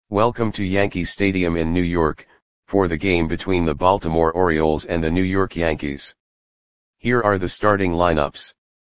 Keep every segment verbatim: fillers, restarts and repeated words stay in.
Welcome to Yankee Stadium in New York, for the game between the Baltimore Orioles and the New York Yankees. Here are the starting lineups.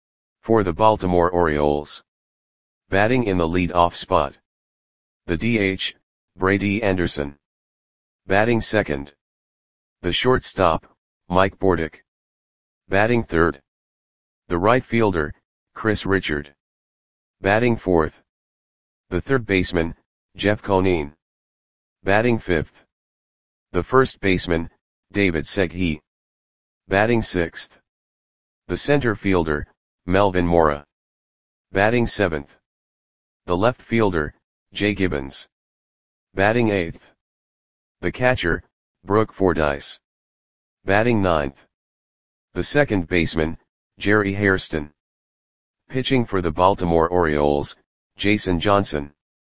For the Baltimore Orioles. Batting in the lead-off spot. The D H, Brady Anderson. Batting second. The shortstop, Mike Bordick. Batting third. The right fielder, Chris Richard. Batting fourth. The third baseman, Jeff Conine. Batting fifth. The first baseman, David Segui. Batting sixth. The center fielder, Melvin Mora. Batting seventh. The left fielder, Jay Gibbons. Batting eighth. The catcher, Brooke Fordyce. Batting ninth. The second baseman, Jerry Hairston. Pitching for the Baltimore Orioles, Jason Johnson.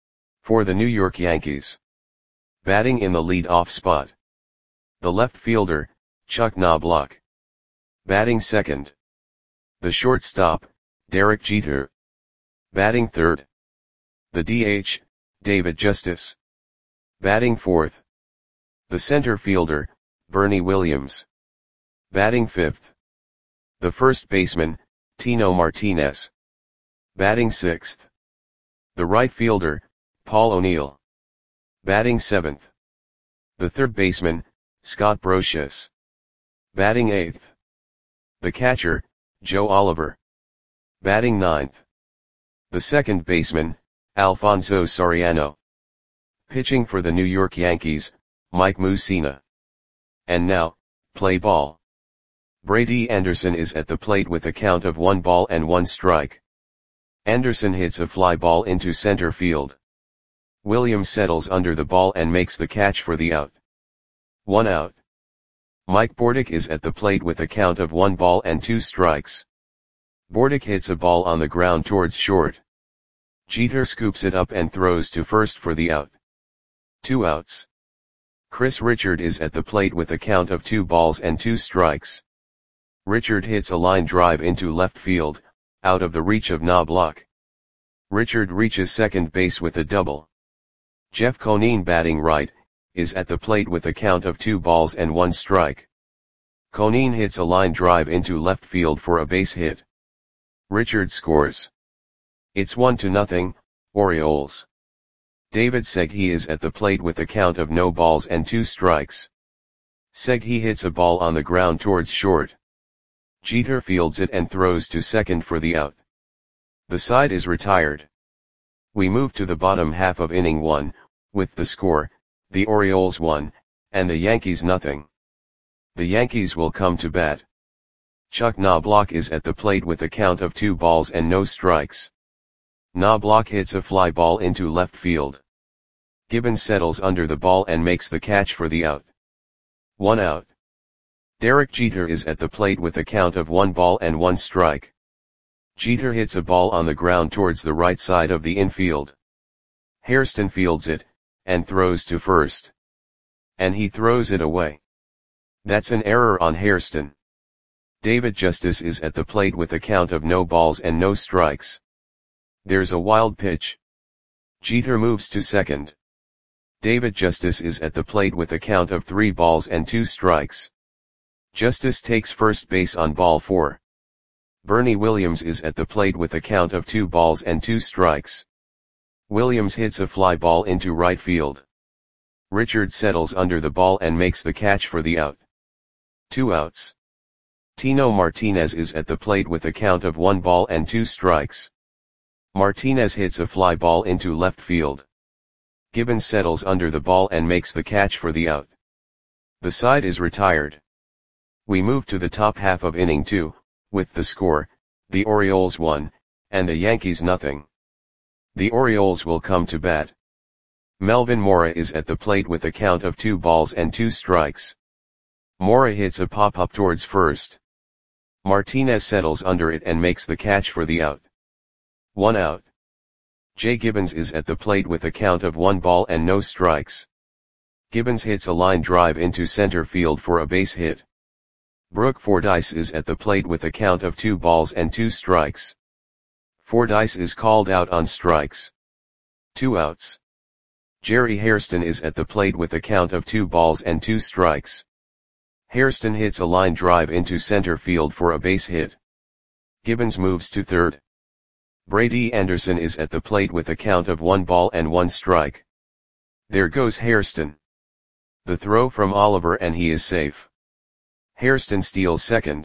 For the New York Yankees. Batting in the lead-off spot. The left fielder, Chuck Knobloch. Batting second. The shortstop, Derek Jeter. Batting third. The D H, David Justice. Batting fourth. The center fielder, Bernie Williams. Batting fifth. The first baseman, Tino Martinez. Batting sixth. The right fielder, Paul O'Neill. Batting seventh. The third baseman, Scott Brosius. Batting eighth. The catcher, Joe Oliver. Batting ninth. The second baseman, Alfonso Soriano. Pitching for the New York Yankees, Mike Mussina. And now, play ball. Brady Anderson is at the plate with a count of one ball and one strike. Anderson hits a fly ball into center field. Williams settles under the ball and makes the catch for the out. One out. Mike Bordick is at the plate with a count of one ball and two strikes. Bordick hits a ball on the ground towards short. Jeter scoops it up and throws to first for the out. Two outs. Chris Richard is at the plate with a count of two balls and two strikes. Richard hits a line drive into left field, out of the reach of Knobloch. Richard reaches second base with a double. Jeff Conine, batting right, is at the plate with a count of two balls and one strike. Conine hits a line drive into left field for a base hit. Richard scores. It's one to nothing, Orioles. David Segui is at the plate with a count of no balls and two strikes. Segui hits a ball on the ground towards short. Jeter fields it and throws to second for the out. The side is retired. We move to the bottom half of inning one, with the score, the Orioles one, and the Yankees nothing. The Yankees will come to bat. Chuck Knobloch is at the plate with a count of two balls and no strikes. Knobloch hits a fly ball into left field. Gibbons settles under the ball and makes the catch for the out. One out. Derek Jeter is at the plate with a count of one ball and one strike. Jeter hits a ball on the ground towards the right side of the infield. Hairston fields it, and throws to first. And he throws it away. That's an error on Hairston. David Justice is at the plate with a count of no balls and no strikes. There's a wild pitch. Jeter moves to second. David Justice is at the plate with a count of three balls and two strikes. Justice takes first base on ball four. Bernie Williams is at the plate with a count of two balls and two strikes. Williams hits a fly ball into right field. Richard settles under the ball and makes the catch for the out. Two outs. Tino Martinez is at the plate with a count of one ball and two strikes. Martinez hits a fly ball into left field. Gibbons settles under the ball and makes the catch for the out. The side is retired. We move to the top half of inning two, with the score, the Orioles one, and the Yankees nothing. The Orioles will come to bat. Melvin Mora is at the plate with a count of two balls and two strikes. Mora hits a pop-up towards first. Martinez settles under it and makes the catch for the out. One out. Jay Gibbons is at the plate with a count of one ball and no strikes. Gibbons hits a line drive into center field for a base hit. Brooke Fordyce is at the plate with a count of two balls and two strikes. Fordyce is called out on strikes. Two outs. Jerry Hairston is at the plate with a count of two balls and two strikes. Hairston hits a line drive into center field for a base hit. Gibbons moves to third. Brady Anderson is at the plate with a count of one ball and one strike. There goes Hairston. The throw from Oliver and he is safe. Hairston steals second.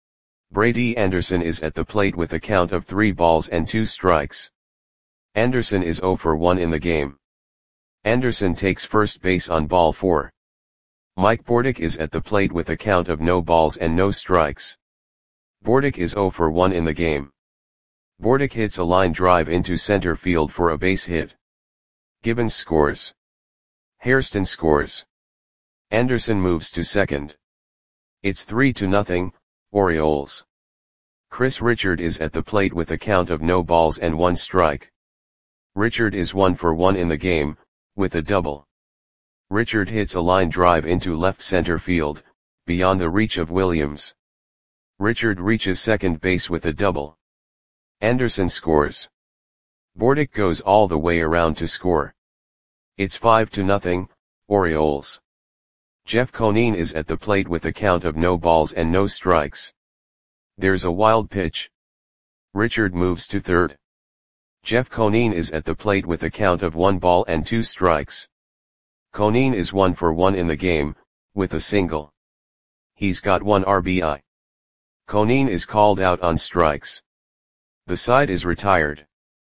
Brady Anderson is at the plate with a count of three balls and two strikes. Anderson is zero for one in the game. Anderson takes first base on ball four. Mike Bordick is at the plate with a count of no balls and no strikes. Bordick is zero for one in the game. Bordick hits a line drive into center field for a base hit. Gibbons scores. Hairston scores. Anderson moves to second. It's three to nothing, Orioles. Chris Richard is at the plate with a count of no balls and one strike. Richard is one for one in the game, with a double. Richard hits a line drive into left center field, beyond the reach of Williams. Richard reaches second base with a double. Anderson scores. Bordick goes all the way around to score. It's five to nothing, Orioles. Jeff Conine is at the plate with a count of no balls and no strikes. There's a wild pitch. Richard moves to third. Jeff Conine is at the plate with a count of one ball and two strikes. Conine is one for one in the game, with a single. He's got one R B I. Conine is called out on strikes. The side is retired.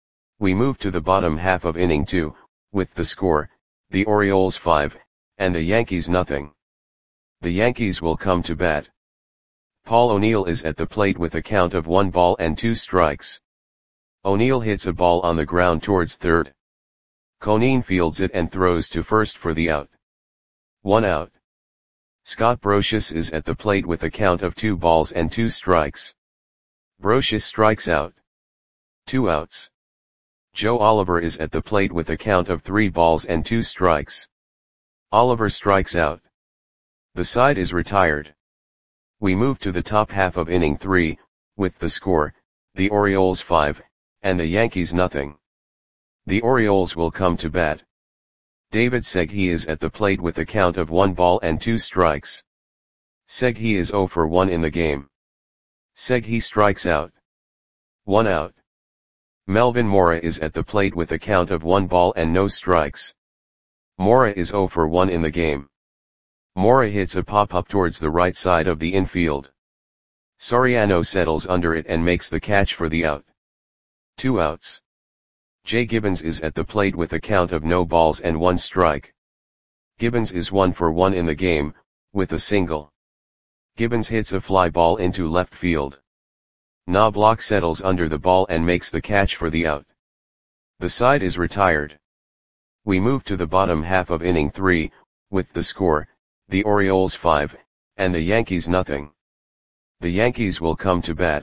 We move to the bottom half of inning two, with the score, the Orioles five, and the Yankees nothing. The Yankees will come to bat. Paul O'Neill is at the plate with a count of one ball and two strikes. O'Neill hits a ball on the ground towards third. Conine fields it and throws to first for the out. One out. Scott Brosius is at the plate with a count of two balls and two strikes. Brosius strikes out. Two outs. Joe Oliver is at the plate with a count of three balls and two strikes. Oliver strikes out. The side is retired. We move to the top half of inning three, with the score, the Orioles five, and the Yankees nothing. The Orioles will come to bat. David Segui is at the plate with a count of one ball and two strikes. Segui is zero for one in the game. Segui strikes out. One out. Melvin Mora is at the plate with a count of one ball and no strikes. Mora is zero for one in the game. Mora hits a pop-up towards the right side of the infield. Soriano settles under it and makes the catch for the out. Two outs. Jay Gibbons is at the plate with a count of no balls and one strike. Gibbons is one for one in the game, with a single. Gibbons hits a fly ball into left field. Knobloch settles under the ball and makes the catch for the out. The side is retired. We move to the bottom half of inning three, with the score, the Orioles five, and the Yankees nothing. The Yankees will come to bat.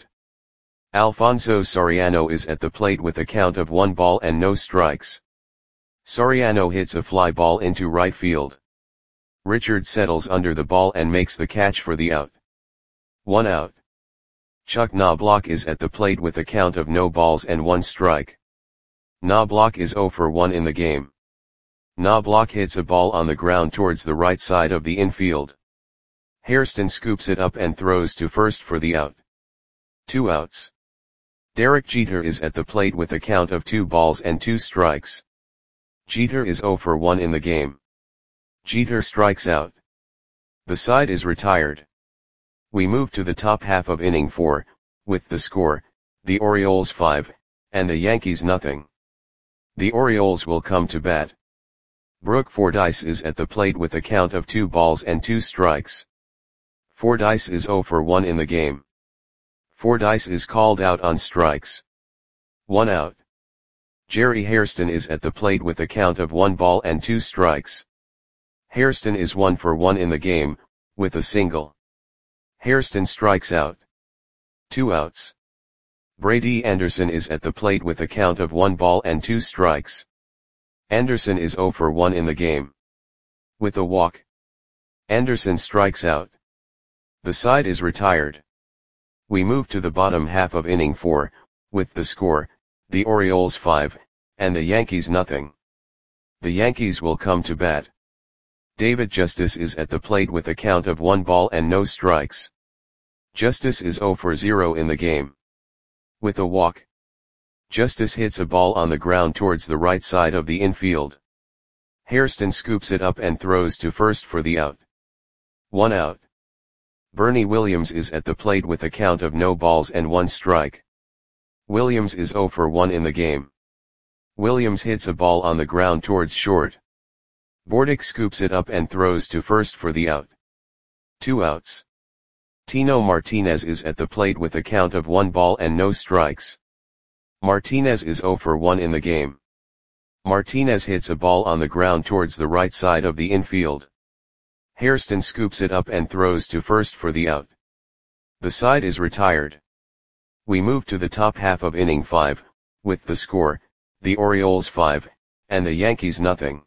Alfonso Soriano is at the plate with a count of one ball and no strikes. Soriano hits a fly ball into right field. Richard settles under the ball and makes the catch for the out. One out. Chuck Knobloch is at the plate with a count of no balls and one strike. Knobloch is zero for one in the game. Knobloch hits a ball on the ground towards the right side of the infield. Hairston scoops it up and throws to first for the out. Two outs. Derek Jeter is at the plate with a count of two balls and two strikes. Jeter is zero for one in the game. Jeter strikes out. The side is retired. We move to the top half of inning four, with the score, the Orioles five, and the Yankees nothing. The Orioles will come to bat. Brooke Fordyce is at the plate with a count of two balls and two strikes. Fordyce is zero for one in the game. Fordyce is called out on strikes. One out. Jerry Hairston is at the plate with a count of one ball and two strikes. Hairston is one for one in the game, with a single. Hairston strikes out. Two outs. Brady Anderson is at the plate with a count of one ball and two strikes. Anderson is zero for one in the game. With a walk. Anderson strikes out. The side is retired. We move to the bottom half of inning four, with the score, the Orioles five, and the Yankees nothing. The Yankees will come to bat. David Justice is at the plate with a count of one ball and no strikes. Justice is zero for zero in the game. With a walk, Justice hits a ball on the ground towards the right side of the infield. Hairston scoops it up and throws to first for the out. One out. Bernie Williams is at the plate with a count of no balls and one strike. Williams is zero for one in the game. Williams hits a ball on the ground towards short. Bordick scoops it up and throws to first for the out. Two outs. Tino Martinez is at the plate with a count of one ball and no strikes. Martinez is zero for one in the game. Martinez hits a ball on the ground towards the right side of the infield. Hairston scoops it up and throws to first for the out. The side is retired. We move to the top half of inning five, with the score, the Orioles five, and the Yankees nothing.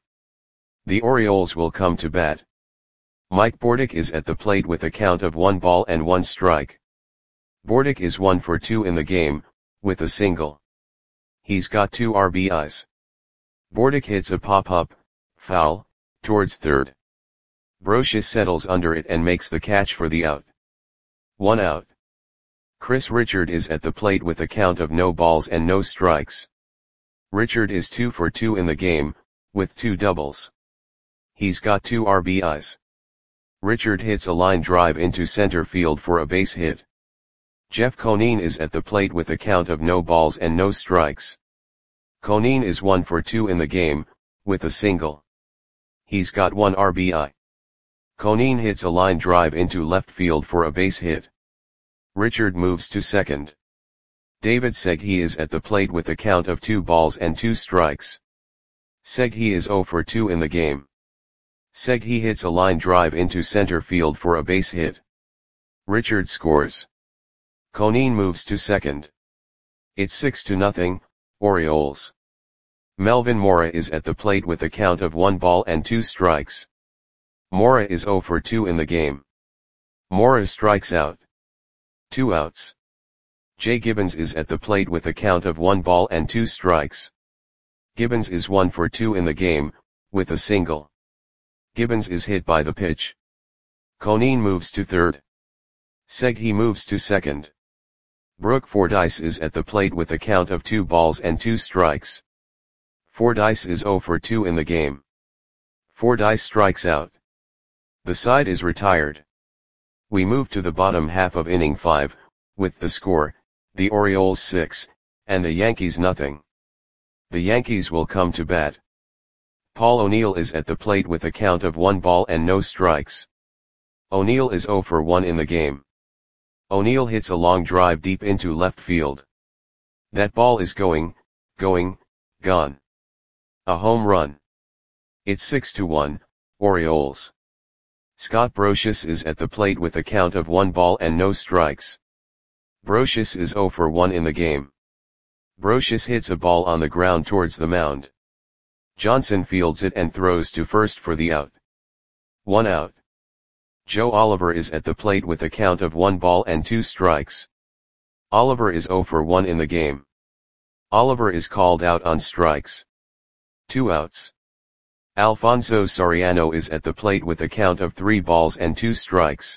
The Orioles will come to bat. Mike Bordick is at the plate with a count of one ball and one strike. Bordick is one for two in the game, with a single. He's got two R B Is. Bordick hits a pop-up, foul, towards third. Brosius settles under it and makes the catch for the out. One out. Chris Richard is at the plate with a count of no balls and no strikes. Richard is two for two in the game, with two doubles. He's got two R B Is. Richard hits a line drive into center field for a base hit. Jeff Conine is at the plate with a count of no balls and no strikes. Conine is one for two in the game, with a single. He's got one R B I. Conine hits a line drive into left field for a base hit. Richard moves to second. David Segui is at the plate with a count of two balls and two strikes. Segui is zero for two in the game. Segui hits a line drive into center field for a base hit. Richard scores. Conine moves to second. It's six to nothing, Orioles. Melvin Mora is at the plate with a count of one ball and two strikes. Mora is zero for two in the game. Mora strikes out. Two outs. Jay Gibbons is at the plate with a count of one ball and two strikes. Gibbons is one for two in the game, with a single. Gibbons is hit by the pitch. Conine moves to third. Segui moves to second. Brooke Fordyce is at the plate with a count of two balls and two strikes. Fordyce is zero for two in the game. Fordyce strikes out. The side is retired. We move to the bottom half of inning five, with the score, the Orioles six, and the Yankees nothing. The Yankees will come to bat. Paul O'Neill is at the plate with a count of one ball and no strikes. O'Neill is zero for one in the game. O'Neill hits a long drive deep into left field. That ball is going, going, gone. A home run. It's six to one, Orioles. Scott Brosius is at the plate with a count of one ball and no strikes. Brosius is zero for one in the game. Brosius hits a ball on the ground towards the mound. Johnson fields it and throws to first for the out. One out. Joe Oliver is at the plate with a count of one ball and two strikes. Oliver is zero for one in the game. Oliver is called out on strikes. Two outs. Alfonso Soriano is at the plate with a count of three balls and two strikes.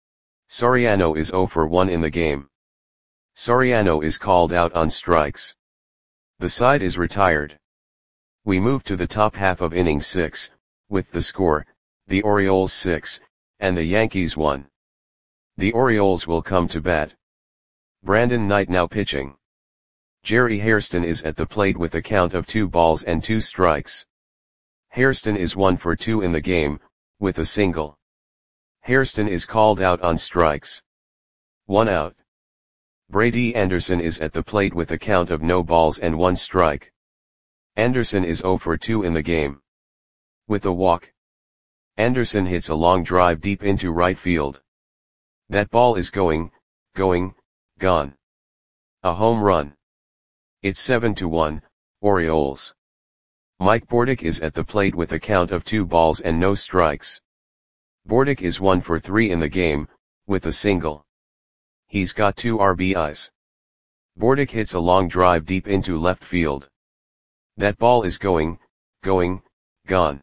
Soriano is zero for one in the game. Soriano is called out on strikes. The side is retired. We move to the top half of inning six, with the score, the Orioles six, and the Yankees one. The Orioles will come to bat. Brandon Knight now pitching. Jerry Hairston is at the plate with a count of two balls and two strikes. Hairston is one for two in the game, with a single. Hairston is called out on strikes. One out. Brady Anderson is at the plate with a count of no balls and one strike. Anderson is zero for two in the game. With a walk. Anderson hits a long drive deep into right field. That ball is going, going, gone. A home run. It's seven to one, Orioles. Mike Bordick is at the plate with a count of two balls and no strikes. Bordick is one for three in the game, with a single. He's got two R B Is. Bordick hits a long drive deep into left field. That ball is going, going, Gone.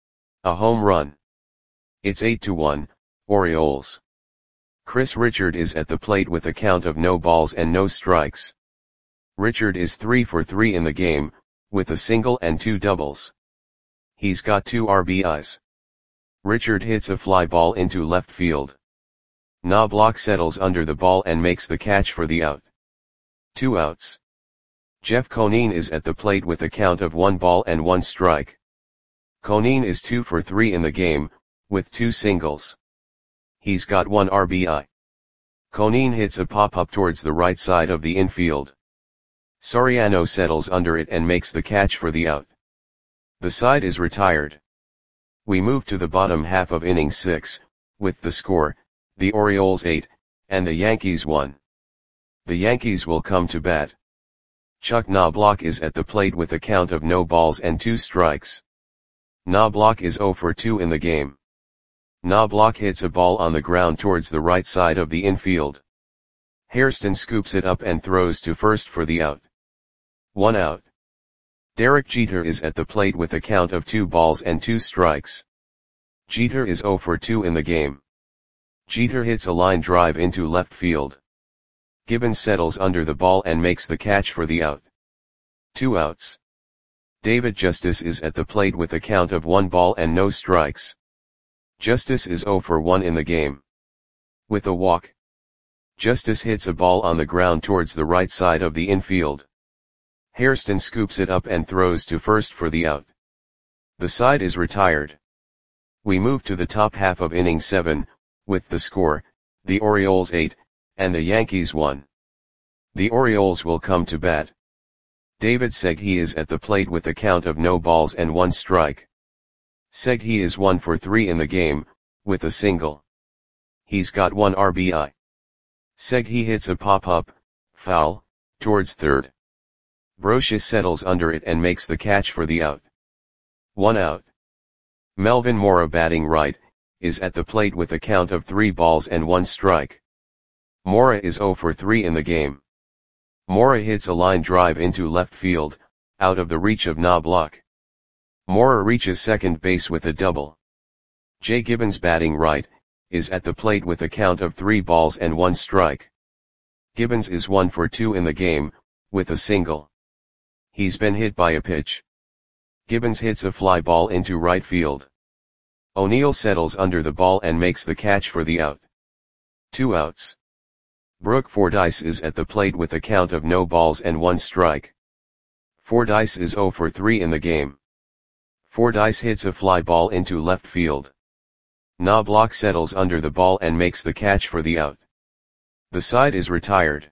A home run. It's eight to one, Orioles. Chris Richard is at the plate with a count of no balls and no strikes. Richard is three for three in the game, with a single and two doubles. He's got two R B Is. Richard hits a fly ball into left field. Knobloch settles under the ball and makes the catch for the out. Two outs. Jeff Conine is at the plate with a count of one ball and one strike. Conine is two for three in the game, with two singles. He's got one R B I. Conine hits a pop-up towards the right side of the infield. Soriano settles under it and makes the catch for the out. The side is retired. We move to the bottom half of inning six, with the score, the Orioles eight, and the Yankees one. The Yankees will come to bat. Chuck Knobloch is at the plate with a count of no balls and two strikes. Knobloch is zero for two in the game. Knobloch hits a ball on the ground towards the right side of the infield. Hairston scoops it up and throws to first for the out. One out. Derek Jeter is at the plate with a count of two balls and two strikes. Jeter is zero for two in the game. Jeter hits a line drive into left field. Gibbons settles under the ball and makes the catch for the out. Two outs. David Justice is at the plate with a count of one ball and no strikes. Justice is zero for one in the game. With a walk. Justice hits a ball on the ground towards the right side of the infield. Hairston scoops it up and throws to first for the out. The side is retired. We move to the top half of inning seven, with the score, the Orioles eight, and the Yankees one. The Orioles will come to bat. David Segui is at the plate with a count of no balls and one strike. Segui is one for three in the game, with a single. He's got one R B I. Segui hits a pop-up, foul, towards third. Brocious settles under it and makes the catch for the out. One out. Melvin Mora, batting right, is at the plate with a count of three balls and one strike. Mora is zero for three in the game. Mora hits a line drive into left field, out of the reach of Knobloch. Mora reaches second base with a double. Jay Gibbons, batting right, is at the plate with a count of three balls and one strike. Gibbons is one for two in the game, with a single. He's been hit by a pitch. Gibbons hits a fly ball into right field. O'Neill settles under the ball and makes the catch for the out. Two outs. Brooke Fordyce is at the plate with a count of no balls and one strike. Fordyce is zero for three in the game. Fordyce hits a fly ball into left field. Knobloch settles under the ball and makes the catch for the out. The side is retired.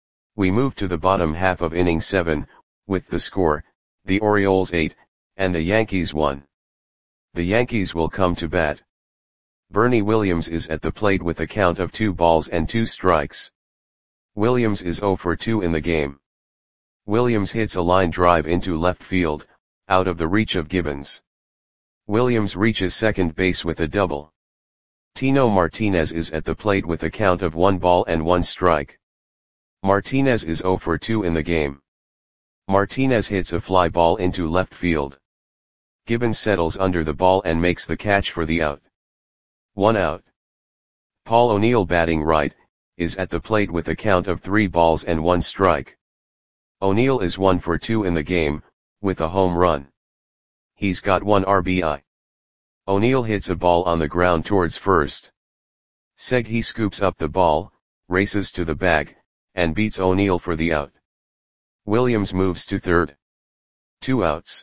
We move to the bottom half of inning seven, with the score, the Orioles eight, and the Yankees one. The Yankees will come to bat. Bernie Williams is at the plate with a count of two balls and two strikes. Williams is zero for two in the game. Williams hits a line drive into left field, out of the reach of Gibbons. Williams reaches second base with a double. Tino Martinez is at the plate with a count of one ball and one strike. Martinez is zero for two in the game. Martinez hits a fly ball into left field. Gibbons settles under the ball and makes the catch for the out. One out. Paul O'Neill, batting right, is at the plate with a count of three balls and one strike. O'Neill is one for two in the game, with a home run. He's got one R B I. O'Neill hits a ball on the ground towards first. Segui scoops up the ball, races to the bag, and beats O'Neill for the out. Williams moves to third. Two outs.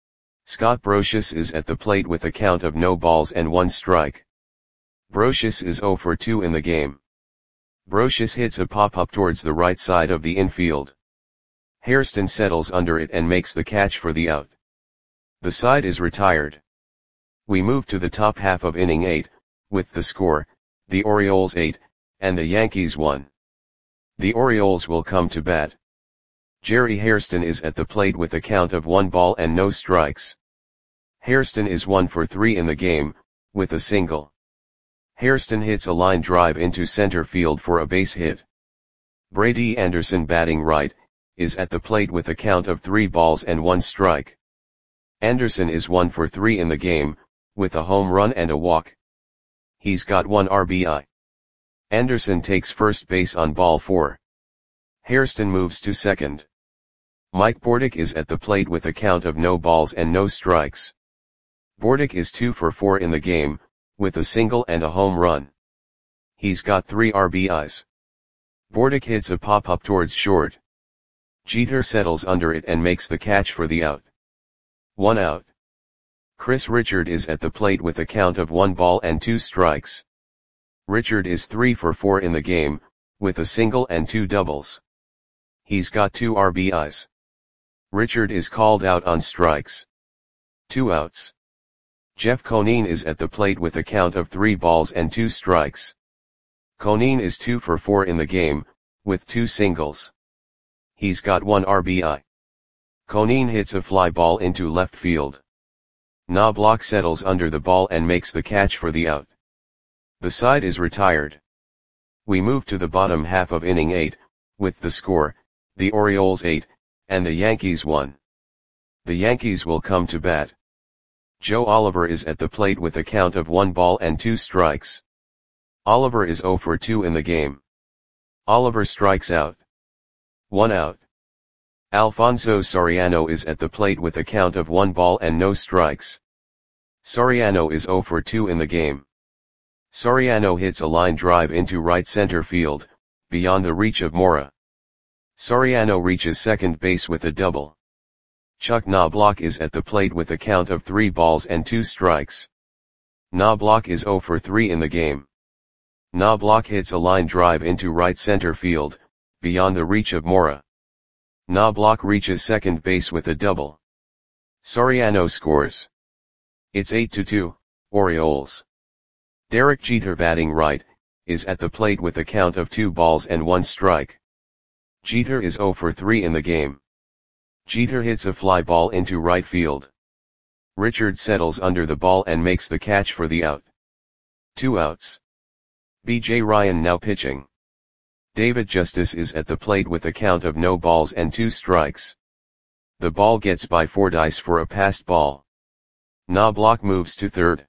Scott Brocious is at the plate with a count of no balls and one strike. Brocious is zero for two in the game. Brocious hits a pop-up towards the right side of the infield. Hairston settles under it and makes the catch for the out. The side is retired. We move to the top half of inning eight, with the score, the Orioles eight, and the Yankees one. The Orioles will come to bat. Jerry Hairston is at the plate with a count of one ball and no strikes. Hairston is one for three in the game, with a single. Hairston hits a line drive into center field for a base hit. Brady Anderson, batting right, is at the plate with a count of three balls and one strike. Anderson is one for three in the game, with a home run and a walk. He's got one R B I. Anderson takes first base on ball four. Hairston moves to second. Mike Bordick is at the plate with a count of no balls and no strikes. Bordick is two for four in the game, with a single and a home run. He's got three R B Is. Bordick hits a pop-up towards short. Jeter settles under it and makes the catch for the out. One out. Chris Richard is at the plate with a count of one ball and two strikes. Richard is three for four in the game, with a single and two doubles. He's got two R B Is. Richard is called out on strikes. Two outs. Jeff Conine is at the plate with a count of three balls and two strikes. Conine is two for four in the game, with two singles. He's got one R B I. Conine hits a fly ball into left field. Knobloch settles under the ball and makes the catch for the out. The side is retired. We move to the bottom half of inning eight, with the score, the Orioles eight, and the Yankees one. The Yankees will come to bat. Joe Oliver is at the plate with a count of one ball and two strikes. Oliver is zero for two in the game. Oliver strikes out. One out. Alfonso Soriano is at the plate with a count of one ball and no strikes. Soriano is zero for two in the game. Soriano hits a line drive into right center field, beyond the reach of Mora. Soriano reaches second base with a double. Chuck Knobloch is at the plate with a count of three balls and two strikes. Knobloch is zero for three in the game. Knobloch hits a line drive into right center field, beyond the reach of Mora. Knobloch reaches second base with a double. Soriano scores. It's eight to two, Orioles. Derek Jeter, batting right, is at the plate with a count of two balls and one strike. Jeter is zero for three in the game. Jeter hits a fly ball into right field. Richard settles under the ball and makes the catch for the out. Two outs. B J Ryan now pitching. David Justice is at the plate with a count of no balls and two strikes. The ball gets by Fordyce for a passed ball. Knobloch moves to third.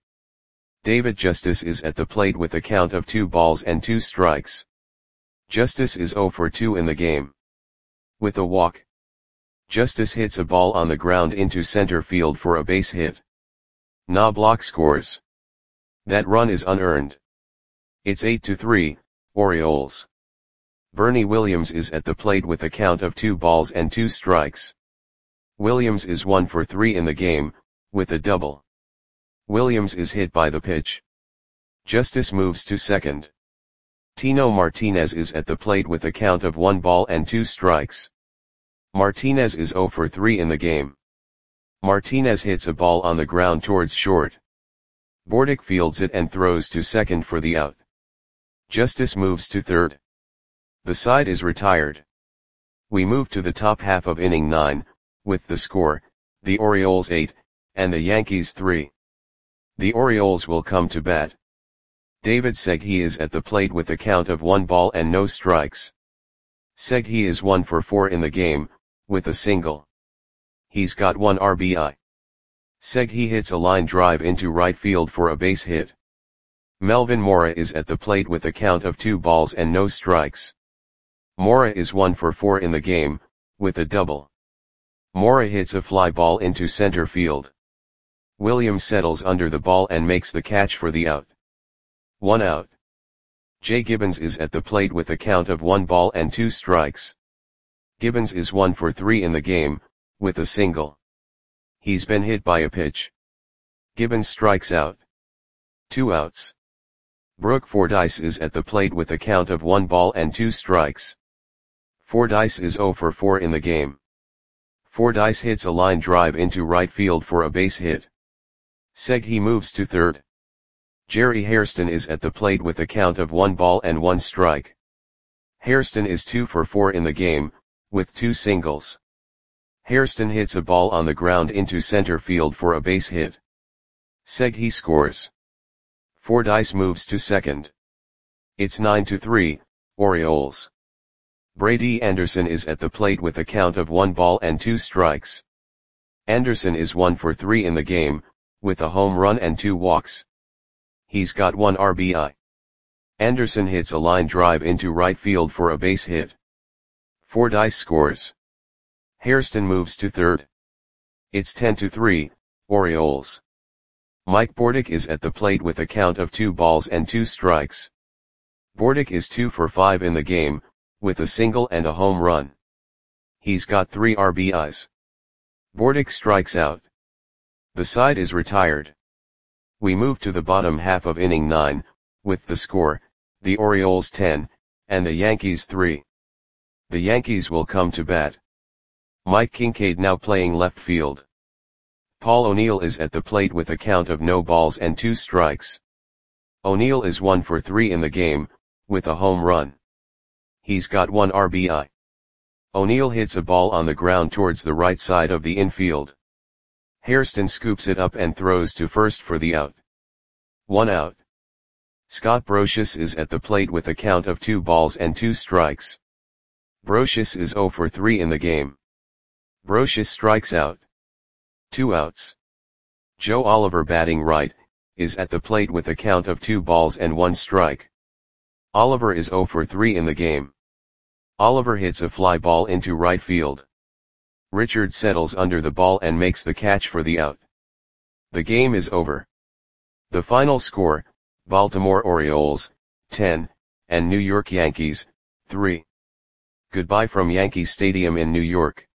David Justice is at the plate with a count of two balls and two strikes. Justice is zero for two in the game. With a walk. Justice hits a ball on the ground into center field for a base hit. Knobloch scores. That run is unearned. It's eight to three, Orioles. Bernie Williams is at the plate with a count of two balls and two strikes. Williams is one for three in the game, with a double. Williams is hit by the pitch. Justice moves to second. Tino Martinez is at the plate with a count of one ball and two strikes. Martinez is zero for three in the game. Martinez hits a ball on the ground towards short. Bordick fields it and throws to second for the out. Justice moves to third. The side is retired. We move to the top half of inning nine, with the score, the Orioles eight, and the Yankees three. The Orioles will come to bat. David Segui is at the plate with a count of one ball and no strikes. Segui is one for four in the game, with a single. He's got one R B I. Segui hits a line drive into right field for a base hit. Melvin Mora is at the plate with a count of two balls and no strikes. Mora is one for four in the game, with a double. Mora hits a fly ball into center field. Williams settles under the ball and makes the catch for the out. One out. Jay Gibbons is at the plate with a count of one ball and two strikes. Gibbons is one for three in the game, with a single. He's been hit by a pitch. Gibbons strikes out. Two outs. Brooke Fordyce is at the plate with a count of one ball and two strikes. Fordyce is zero for four in the game. Fordyce hits a line drive into right field for a base hit. Segui moves to third. Jerry Hairston is at the plate with a count of one ball and one strike. Hairston is two for four in the game, with two singles. Hairston hits a ball on the ground into center field for a base hit. Segui scores. Fordyce moves to second. It's nine to three, Orioles. Brady Anderson is at the plate with a count of one ball and two strikes. Anderson is one for three in the game, with a home run and two walks. He's got one R B I. Anderson hits a line drive into right field for a base hit. Fordyce scores. Hairston moves to third. It's ten to three, Orioles. Mike Bordick is at the plate with a count of two balls and two strikes. Bordick is two for five in the game, with a single and a home run. He's got three R B Is. Bordick strikes out. The side is retired. We move to the bottom half of inning nine, with the score, the Orioles ten, and the Yankees three. The Yankees will come to bat. Mike Kincaid now playing left field. Paul O'Neill is at the plate with a count of no balls and two strikes. O'Neill is one for three in the game, with a home run. He's got one R B I. O'Neill hits a ball on the ground towards the right side of the infield. Hairston scoops it up and throws to first for the out. One out. Scott Brosius is at the plate with a count of two balls and two strikes. Brosius is zero for three in the game. Brosius strikes out. Two outs. Joe Oliver, batting right, is at the plate with a count of two balls and one strike. Oliver is zero for three in the game. Oliver hits a fly ball into right field. Richard settles under the ball and makes the catch for the out. The game is over. The final score, Baltimore Orioles, ten, and New York Yankees, three. Goodbye from Yankee Stadium in New York.